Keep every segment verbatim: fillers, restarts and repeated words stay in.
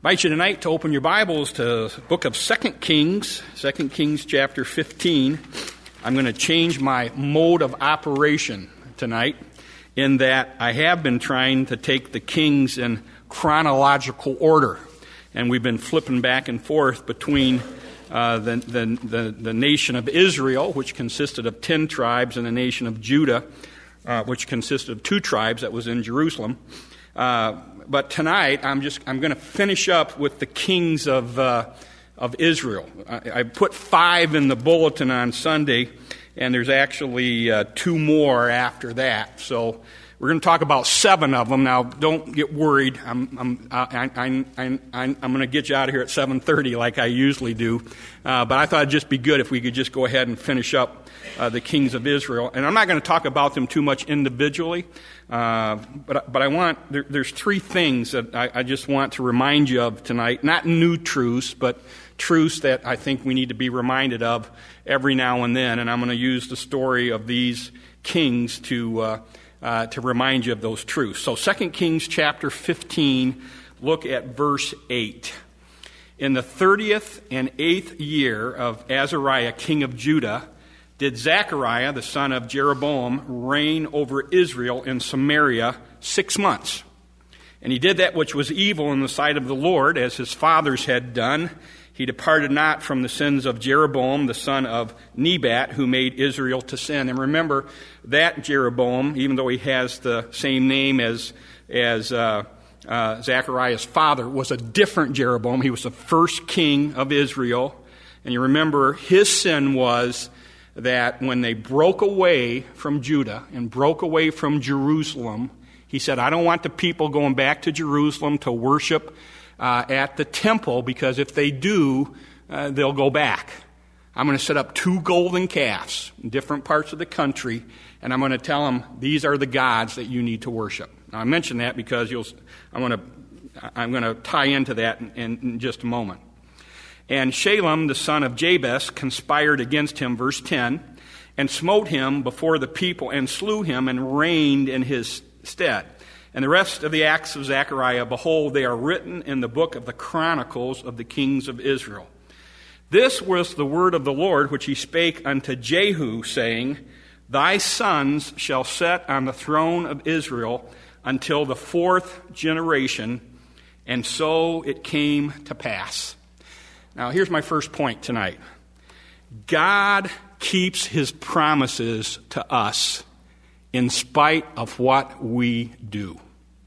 I invite you tonight to open your Bibles to the book of Second Kings, Second Kings chapter fifteen. I'm going to change my mode of operation tonight in that I have been trying to take the kings in chronological order. And we've been flipping back and forth between uh, the, the, the, the nation of Israel, which consisted of ten tribes, and the nation of Judah, uh, which consisted of two tribes that was in Jerusalem. Uh, but tonight, I'm just I'm going to finish up with the kings of uh, of Israel. I, I put five in the bulletin on Sunday, and there's actually uh, two more after that. So we're going to talk about seven of them. Now, don't get worried. I'm I'm I, I, I, I'm going to get you out of here at seven thirty like I usually do. Uh, but I thought it'd just be good if we could just go ahead and finish up uh, the kings of Israel. And I'm not going to talk about them too much individually. Uh, but but I want there, there's three things that I, I just want to remind you of tonight. Not new truths, but truths that I think we need to be reminded of every now and then. And I'm going to use the story of these kings to uh, uh, to remind you of those truths. So Second Kings chapter fifteen, look at verse eight. In the thirtieth and eighth year of Azariah, king of Judah, did Zechariah, the son of Jeroboam, reign over Israel in Samaria six months. And he did that which was evil in the sight of the Lord, as his fathers had done. He departed not from the sins of Jeroboam, the son of Nebat, who made Israel to sin. And remember, that Jeroboam, even though he has the same name as, as uh, uh, Zechariah's father, was a different Jeroboam. He was the first king of Israel. And you remember, his sin was that when they broke away from Judah and broke away from Jerusalem, he said, I don't want the people going back to Jerusalem to worship uh, at the temple, because if they do, uh, they'll go back. I'm going to set up two golden calves in different parts of the country, and I'm going to tell them, these are the gods that you need to worship. Now, I mention that because you'll, I'm going to, I'm going to tie into that in, in, in just a moment. And Shalem, the son of Jabez, conspired against him, verse ten, and smote him before the people, and slew him, and reigned in his stead. And the rest of the acts of Zechariah, behold, they are written in the book of the Chronicles of the kings of Israel. This was the word of the Lord which he spake unto Jehu, saying, Thy sons shall sit on the throne of Israel until the fourth generation. And so it came to pass. Now, here's my first point tonight. God keeps his promises to us in spite of what we do.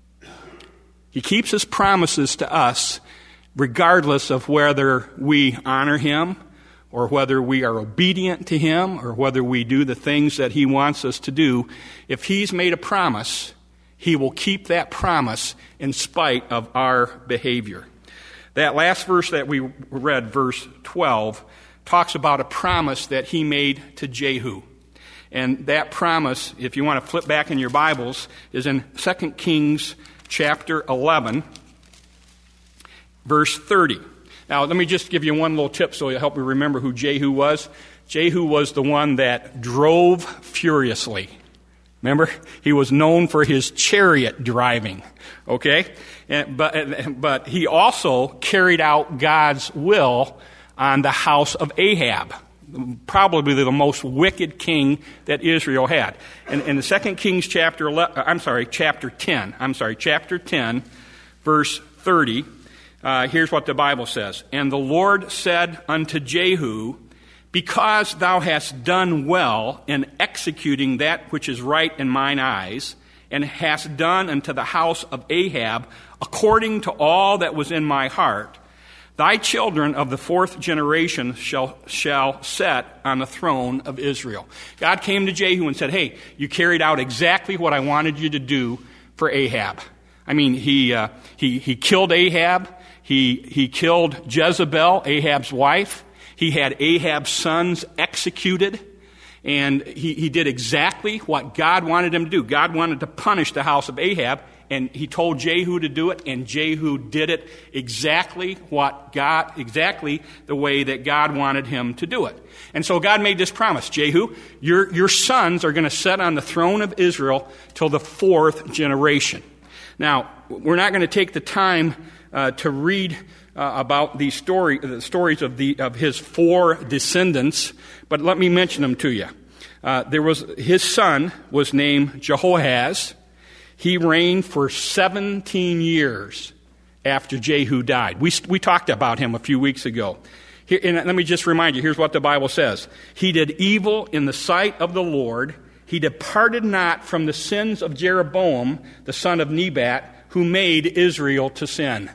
He keeps his promises to us regardless of whether we honor him or whether we are obedient to him or whether we do the things that he wants us to do. If he's made a promise, he will keep that promise in spite of our behavior. That last verse that we read, verse twelve, talks about a promise that he made to Jehu. And that promise, if you want to flip back in your Bibles, is in Second Kings chapter eleven, verse thirty. Now, let me just give you one little tip so it'll help you remember who Jehu was. Jehu was the one that drove furiously. Remember? He was known for his chariot driving. Okay? And, but, but he also carried out God's will on the house of Ahab, probably the most wicked king that Israel had. And in the Second Kings chapter eleven, I'm sorry, chapter ten, I'm sorry, chapter ten, verse thirty, uh, here's what the Bible says. And the Lord said unto Jehu, Because thou hast done well in executing that which is right in mine eyes, and hast done unto the house of Ahab according to all that was in my heart, thy children of the fourth generation shall shall sit on the throne of Israel. God came to Jehu and said, hey, you carried out exactly what I wanted you to do for Ahab. I mean, he uh, he he killed Ahab. He he killed Jezebel, Ahab's wife. He had Ahab's sons executed. And he, he did exactly what God wanted him to do. God wanted to punish the house of Ahab, and he told Jehu to do it, and Jehu did it exactly what God, exactly the way that God wanted him to do it. And so God made this promise, Jehu, your, your sons are going to sit on the throne of Israel till the fourth generation. Now, we're not going to take the time uh, to read uh, about these story, the stories of, the, of his four descendants, but let me mention them to you. Uh, there was his son was named Jehoahaz. He reigned for seventeen years after Jehu died. We, we talked about him a few weeks ago. Here, and let me just remind you, here's what the Bible says. He did evil in the sight of the Lord. He departed not from the sins of Jeroboam, the son of Nebat, who made Israel to sin.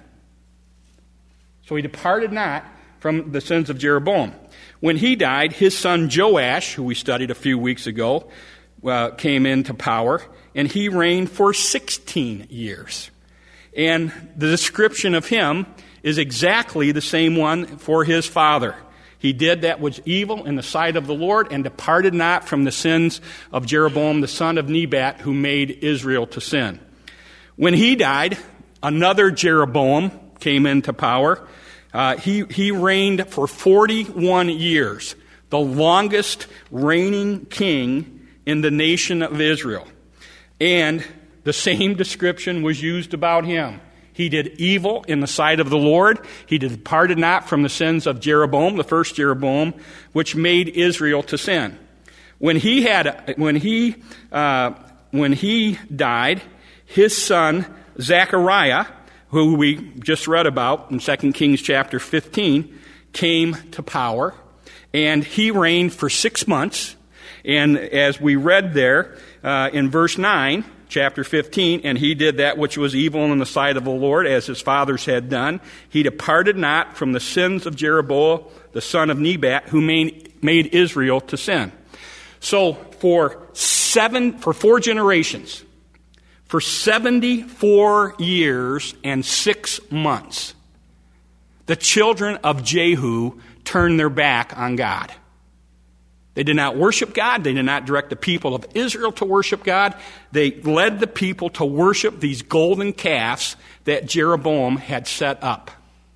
So he departed not from the sins of Jeroboam. When he died, his son Joash, who we studied a few weeks ago, uh, came into power, and he reigned for sixteen years. And the description of him is exactly the same one for his father. He did that which was evil in the sight of the Lord and departed not from the sins of Jeroboam, the son of Nebat, who made Israel to sin. When he died, another Jeroboam came into power. Uh, he, he reigned for forty-one years, the longest reigning king in the nation of Israel. And the same description was used about him. He did evil in the sight of the Lord. He departed not from the sins of Jeroboam, the first Jeroboam, which made Israel to sin. When he had, when he, uh, when he died, his son Zechariah, who we just read about in Second Kings chapter fifteen, came to power, and he reigned for six months. And as we read there uh, in verse nine, chapter fifteen, and he did that which was evil in the sight of the Lord, as his fathers had done. He departed not from the sins of Jeroboam, the son of Nebat, who made, made Israel to sin. So for seven, for four generations, for seventy-four years and six months, the children of Jehu turned their back on God. They did not worship God. They did not direct the people of Israel to worship God. They led the people to worship these golden calves that Jeroboam had set up.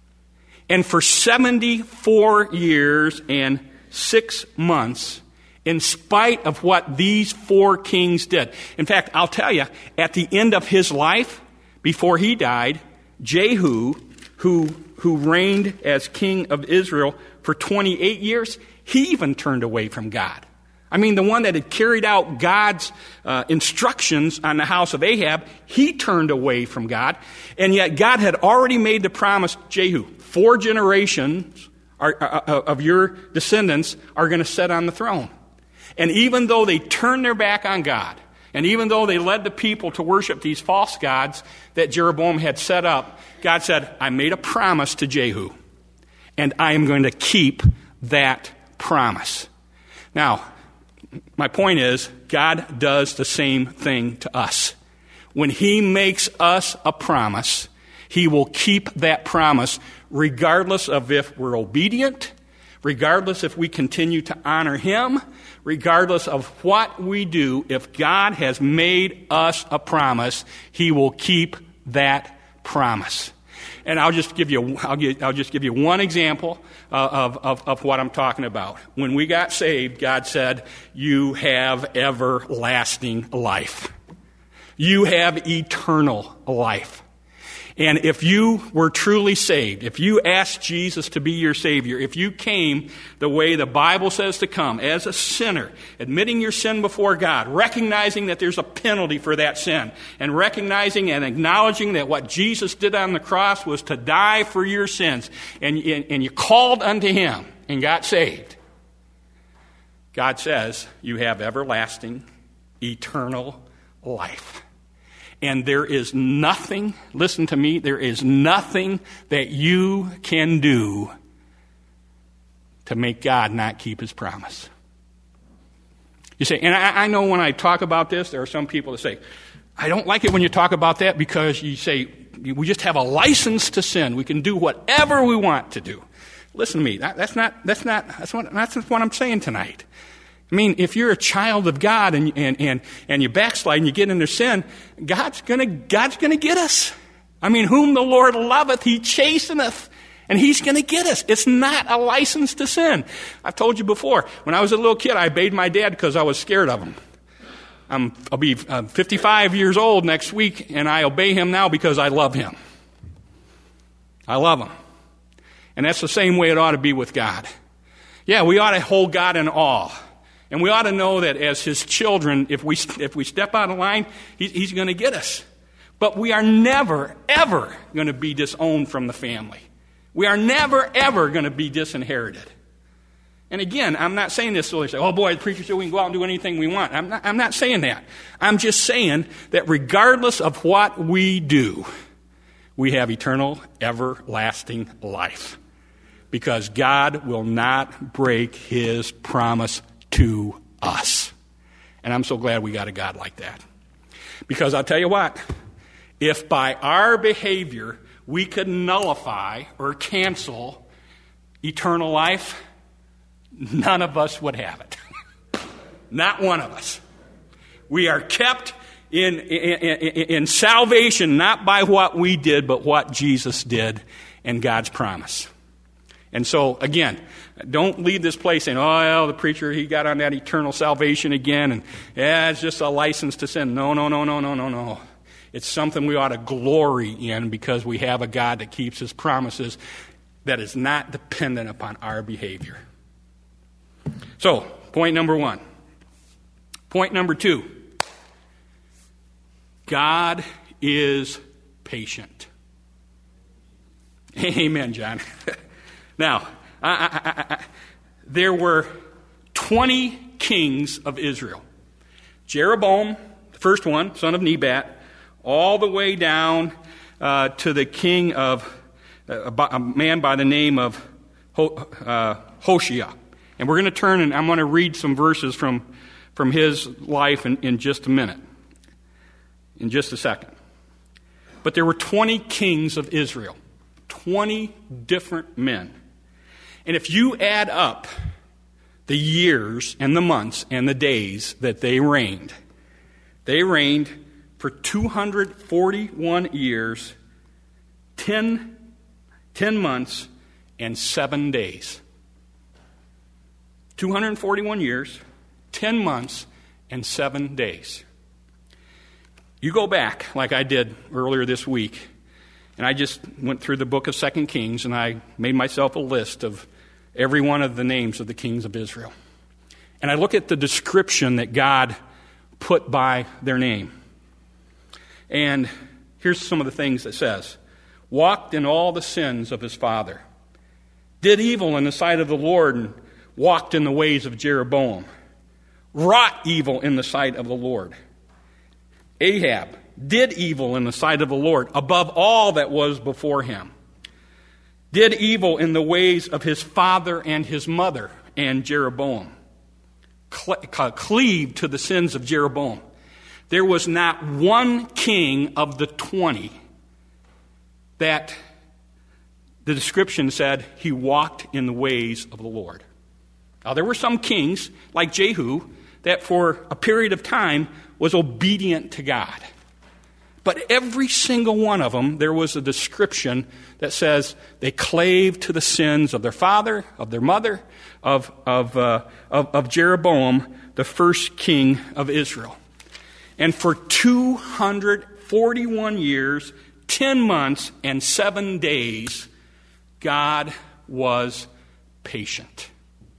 And for seventy-four years and six months, in spite of what these four kings did. In fact, I'll tell you, at the end of his life, before he died, Jehu, who, who reigned as king of Israel for twenty-eight years, he even turned away from God. I mean, the one that had carried out God's uh, instructions on the house of Ahab, he turned away from God. And yet God had already made the promise, Jehu, four generations are, uh, of your descendants are going to sit on the throne. And even though they turned their back on God, and even though they led the people to worship these false gods that Jeroboam had set up, God said, I made a promise to Jehu, and I am going to keep that promise. Now, my point is, God does the same thing to us. When he makes us a promise, he will keep that promise regardless of if we're obedient, regardless if we continue to honor him, regardless of what we do. If God has made us a promise, he will keep that promise. And I'll just give you, I'll, give, I'll just give you one example uh, of, of, of what I'm talking about. When we got saved, God said, you have everlasting life. You have eternal life. And if you were truly saved, if you asked Jesus to be your Savior, if you came the way the Bible says to come, as a sinner, admitting your sin before God, recognizing that there's a penalty for that sin, and recognizing and acknowledging that what Jesus did on the cross was to die for your sins, and, and you called unto him and got saved, God says you have everlasting, eternal life. And there is nothing, listen to me, there is nothing that you can do to make God not keep his promise. You say, and I, I know when I talk about this, there are some people that say, I don't like it when you talk about that because you say, we just have a license to sin. We can do whatever we want to do. Listen to me, that, that's not, that's not, that's what, that's what I'm saying tonight. I mean, if you're a child of God and and and, and you backslide and you get into sin, God's gonna God's gonna get us. I mean, whom the Lord loveth, he chasteneth, and he's gonna get us. It's not a license to sin. I've told you before. When I was a little kid, I obeyed my dad because I was scared of him. I'm, I'll be uh, fifty-five years old next week, and I obey him now because I love him. I love him. And that's the same way it ought to be with God. Yeah, we ought to hold God in awe. And we ought to know that as his children, if we if we step out of line, he, he's going to get us. But we are never, ever going to be disowned from the family. We are never, ever going to be disinherited. And again, I'm not saying this so they say, oh boy, the preacher said we can go out and do anything we want. I'm not, I'm not saying that. I'm just saying that regardless of what we do, we have eternal, everlasting life. Because God will not break his promise to us. And I'm so glad we got a God like that. Because I'll tell you what, if by our behavior we could nullify or cancel eternal life, none of us would have it. Not one of us. We are kept in, in, in, in salvation not by what we did, but what Jesus did and God's promise. And so, again, don't leave this place saying, oh, well, the preacher, he got on that eternal salvation again, and yeah, it's just a license to sin. No, no, no, no, no, no, no. It's something we ought to glory in because we have a God that keeps his promises that is not dependent upon our behavior. So, point number one. Point number two. God is patient. Amen, John. Now, I, I, I, there were twenty kings of Israel. Jeroboam, the first one, son of Nebat, all the way down uh, to the king of uh, a man by the name of Ho, uh, Hoshea. And we're going to turn and I'm going to read some verses from, from his life in, in just a minute, in just a second. But there were twenty kings of Israel, twenty different men. And if you add up the years and the months and the days that they reigned, they reigned for two hundred forty-one years, ten, ten months, and seven days. two hundred forty-one years, ten months, and seven days. You go back, like I did earlier this week, and I just went through the book of Second Kings, and I made myself a list of every one of the names of the kings of Israel. And I look at the description that God put by their name. And here's some of the things it says. Walked in all the sins of his father. Did evil in the sight of the Lord and walked in the ways of Jeroboam. Wrought evil in the sight of the Lord. Ahab did evil in the sight of the Lord above all that was before him. Did evil in the ways of his father and his mother and Jeroboam. Cle- cleaved to the sins of Jeroboam. There was not one king of the twenty that the description said he walked in the ways of the Lord. Now, there were some kings, like Jehu, that for a period of time was obedient to God. But every single one of them, there was a description that says they clave to the sins of their father, of their mother, of, of, uh, of, of Jeroboam, the first king of Israel. And for two hundred forty-one years, ten months, and seven days, God was patient.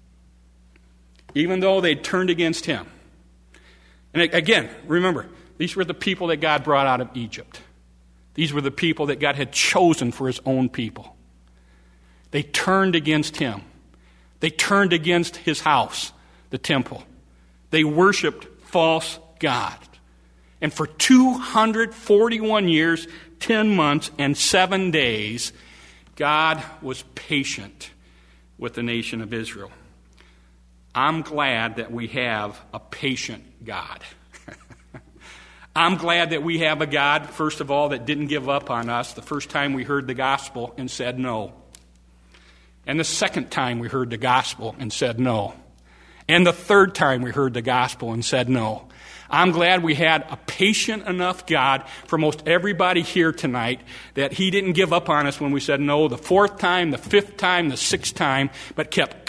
Even though they turned against him. And again, remember, these were the people that God brought out of Egypt. These were the people that God had chosen for his own people. They turned against him. They turned against his house, the temple. They worshiped false gods. And for two hundred forty-one years, ten months, and seven days, God was patient with the nation of Israel. I'm glad that we have a patient God. I'm glad that we have a God, first of all, that didn't give up on us the first time we heard the gospel and said no. And the second time we heard the gospel and said no. And the third time we heard the gospel and said no. I'm glad we had a patient enough God for most everybody here tonight that he didn't give up on us when we said no the fourth time, the fifth time, the sixth time, but kept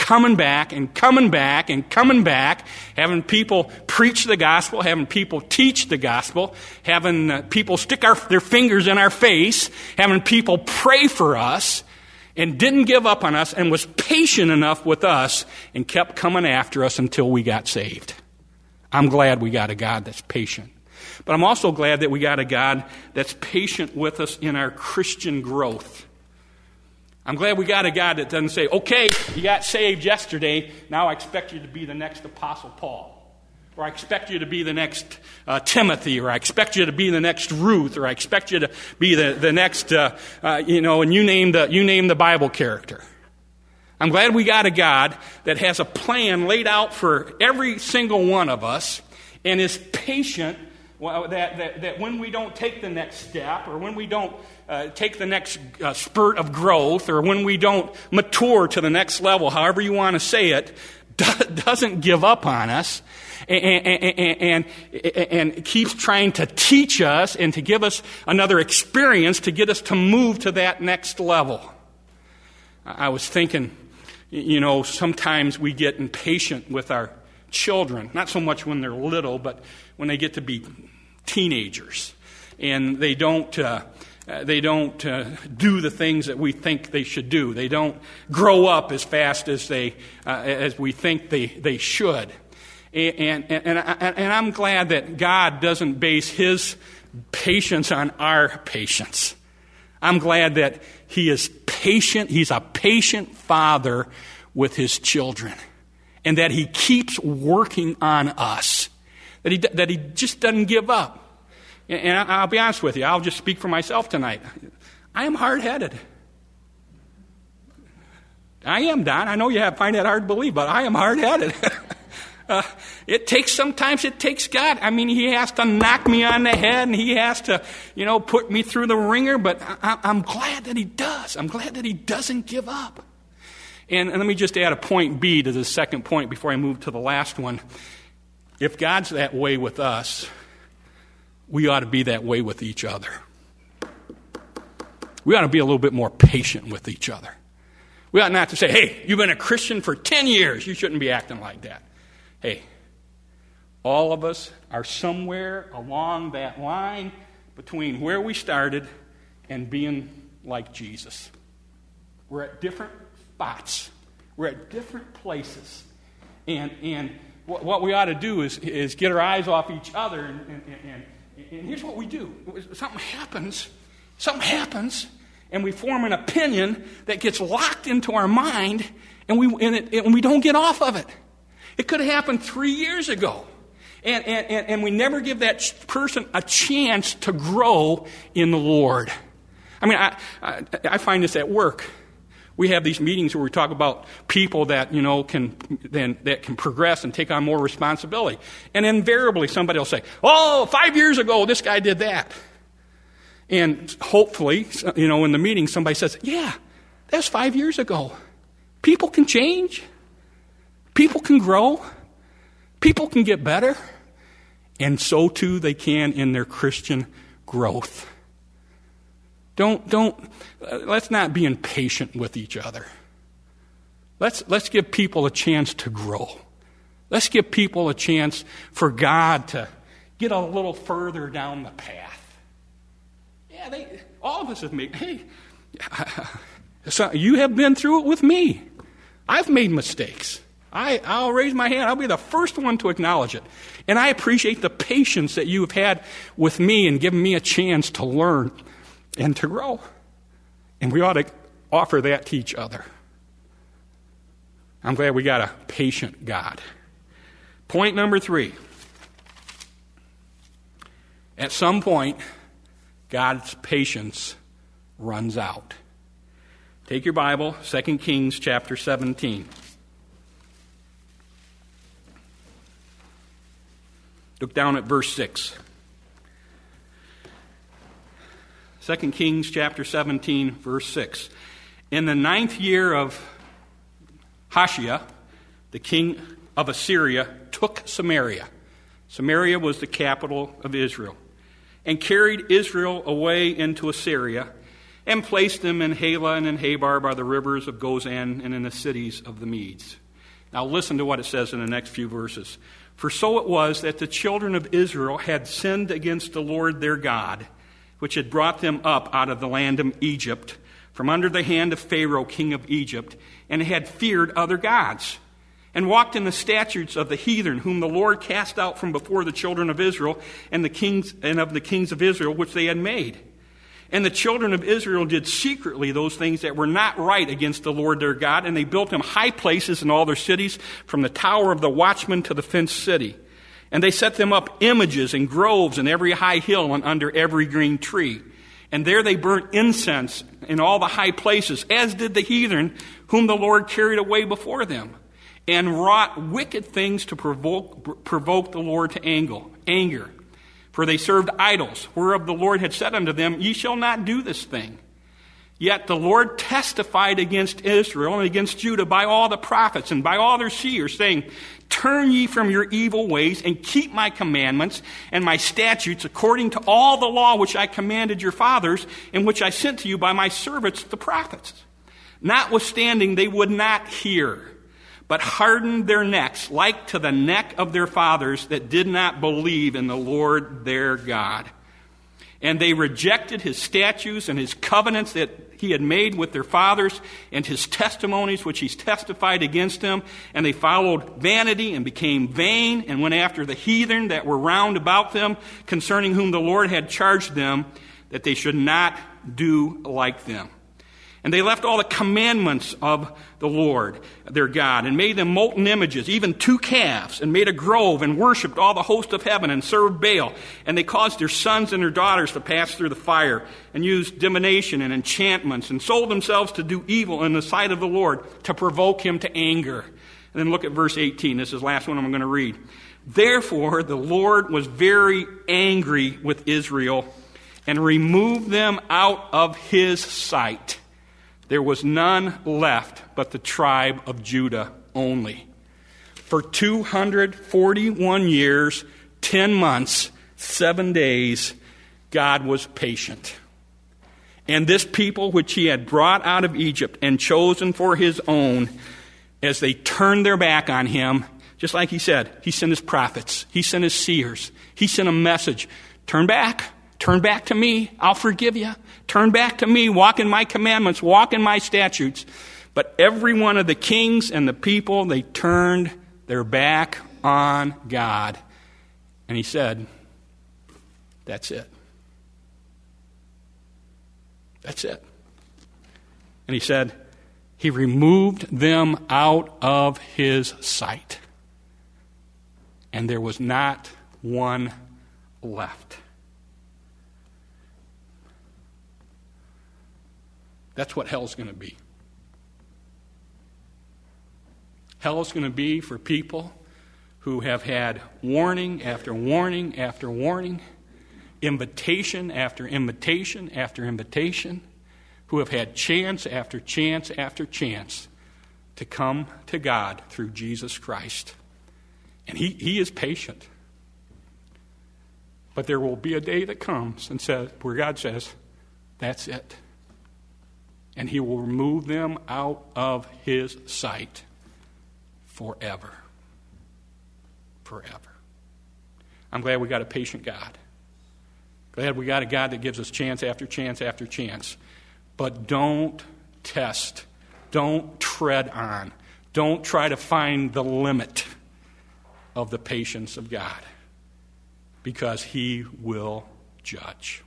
coming back and coming back and coming back, having people preach the gospel, having people teach the gospel, having uh, people stick our, their fingers in our face, having people pray for us, and didn't give up on us and was patient enough with us and kept coming after us until we got saved. I'm glad we got a God that's patient. But I'm also glad that we got a God that's patient with us in our Christian growth. I'm glad we got a God that doesn't say, okay, you got saved yesterday, now I expect you to be the next Apostle Paul. Or I expect you to be the next uh, Timothy, or I expect you to be the next Ruth, or I expect you to be the, the next, uh, uh, you know, and you name the you name the Bible character. I'm glad we got a God that has a plan laid out for every single one of us and is patient well, that, that, that when we don't take the next step, or when we don't uh, take the next uh, spurt of growth, or when we don't mature to the next level, however you want to say it, doesn't give up on us. And, and, and, and keeps trying to teach us and to give us another experience to get us to move to that next level. I was thinking, you know, sometimes we get impatient with our children, not so much when they're little, but when they get to be teenagers, and they don't uh, they don't uh, do the things that we think they should do. They don't grow up as fast as they uh, as we think they they should. And, and, and, and I'm glad that God doesn't base his patience on our patience. I'm glad that he is patient. He's a patient father with his children. And that he keeps working on us. That he, that he just doesn't give up. And I'll be honest with you. I'll just speak for myself tonight. I am hard-headed. I am, Don. I know you have find that hard to believe, but I am hard-headed. Uh, it takes, sometimes it takes God. I mean, he has to knock me on the head, and he has to, you know, put me through the ringer, but I, I'm glad that he does. I'm glad that he doesn't give up. And, and let me just add a point B to the second point before I move to the last one. If God's that way with us, we ought to be that way with each other. We ought to be a little bit more patient with each other. We ought not to say, hey, you've been a Christian for ten years. You shouldn't be acting like that. Hey, all of us are somewhere along that line between where we started and being like Jesus. We're at different spots. We're at different places. And and what, what we ought to do is, is get our eyes off each other. And, and, and, and here's what we do. Something happens. Something happens. And we form an opinion that gets locked into our mind. And we, and it, and we don't get off of it. It could have happened three years ago. And, and, and we never give that person a chance to grow in the Lord. I mean, I, I, I find this at work. We have these meetings where we talk about people that, you know, can then that can progress and take on more responsibility. And invariably somebody will say, oh, five years ago this guy did that. And hopefully, you know, in the meeting somebody says, yeah, that's five years ago. People can change. People can grow. People can get better. And so too they can in their Christian growth. Don't, don't, uh, let's not be impatient with each other. Let's, let's give people a chance to grow. Let's give people a chance for God to get a little further down the path. Yeah, they, all of us have made, hey, so you have been through it with me. I've made mistakes. I, I'll raise my hand. I'll be the first one to acknowledge it. And I appreciate the patience that you have had with me and given me a chance to learn and to grow. And we ought to offer that to each other. I'm glad we got a patient God. Point number three. At some point, God's patience runs out. Take your Bible, Second Kings chapter seventeen. Look down at verse six. Second Kings chapter seventeen, verse six. In the ninth year of Hoshea, the king of Assyria took Samaria. Samaria was the capital of Israel. And carried Israel away into Assyria. and placed them in Halah and in Habar by the rivers of Gozan and in the cities of the Medes. Now listen to what it says in the next few verses. For so it was that the children of Israel had sinned against the Lord their God, which had brought them up out of the land of Egypt, from under the hand of Pharaoh, king of Egypt, and had feared other gods, and walked in the statutes of the heathen, whom the Lord cast out from before the children of Israel, and the kings and of the kings of Israel, which they had made. And the children of Israel did secretly those things that were not right against the Lord their God, and they built them high places in all their cities, from the tower of the watchman to the fenced city. And they set them up images and groves in every high hill and under every green tree. And there they burnt incense in all the high places, as did the heathen, whom the Lord carried away before them, and wrought wicked things to provoke, provoke the Lord to anger. For they served idols, whereof the Lord had said unto them, Ye shall not do this thing. Yet the Lord testified against Israel and against Judah by all the prophets and by all their seers, saying, Turn ye from your evil ways, and keep my commandments and my statutes, according to all the law which I commanded your fathers, and which I sent to you by my servants the prophets. Notwithstanding, they would not hear, but hardened their necks, like to the neck of their fathers that did not believe in the Lord their God. And they rejected his statutes and his covenants that he had made with their fathers, and his testimonies which he's testified against them. And they followed vanity and became vain, and went after the heathen that were round about them, concerning whom the Lord had charged them that they should not do like them. And they left all the commandments of the Lord, their God, and made them molten images, even two calves, and made a grove, and worshipped all the host of heaven, and served Baal. And they caused their sons and their daughters to pass through the fire, and used divination and enchantments, and sold themselves to do evil in the sight of the Lord, to provoke him to anger. And then look at verse eighteen. This is the last one I'm going to read. Therefore the Lord was very angry with Israel, and removed them out of his sight. There was none left but the tribe of Judah only. For two hundred forty-one years, ten months, seven days, God was patient. And this people which he had brought out of Egypt and chosen for his own, as they turned their back on him, just like he said, he sent his prophets, he sent his seers, he sent a message. Turn back. Turn back to me. I'll forgive you. Turn back to me. Walk in my commandments. Walk in my statutes. But every one of the kings and the people, they turned their back on God. And he said, that's it. That's it. And he said, he removed them out of his sight. And there was not one left. That's what hell's going to be. Hell's going to be for people who have had warning after warning after warning, invitation after invitation after invitation, who have had chance after chance after chance to come to God through Jesus Christ. And he, he is patient. But there will be a day that comes and says, where God says, that's it. And he will remove them out of his sight forever. Forever. I'm glad we got a patient God. Glad we got a God that gives us chance after chance after chance. But don't test. Don't tread on. Don't try to find the limit of the patience of God. Because he will judge.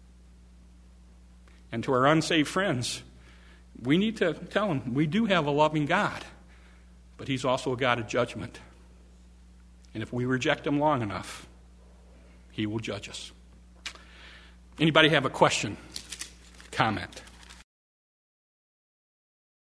And to our unsaved friends, we need to tell them we do have a loving God, but he's also a God of judgment. And if we reject him long enough, he will judge us. Anybody have a question, comment?